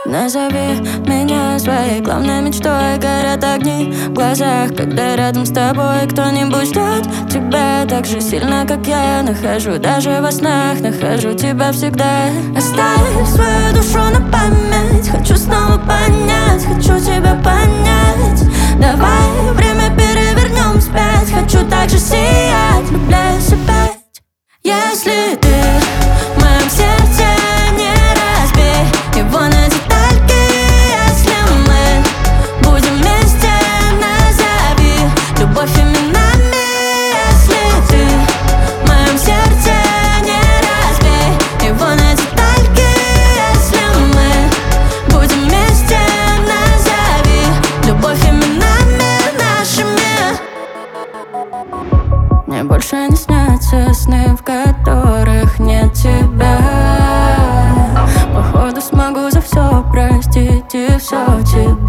Назови меня своей главной мечтой. Горят огни в глазах, когда рядом с тобой кто-нибудь ждет тебя так же сильно, как я. Нахожу даже во снах, нахожу тебя всегда. Оставь свою душу на память. Хочу снова понять, хочу тебя понять. Давай время перевернем вспять. Хочу так же сиять, влюбляюсь опять. Если ты в моем сердце, не разбей его на детальки. Если мы будем вместе, назови любовь именами. Если ты в моем сердце, не разбей его на детальки. Если мы будем вместе, назови любовь именами нашими. Мне больше не снятся сны, в которых нет тебя. Походу смогу за все простить и все тебе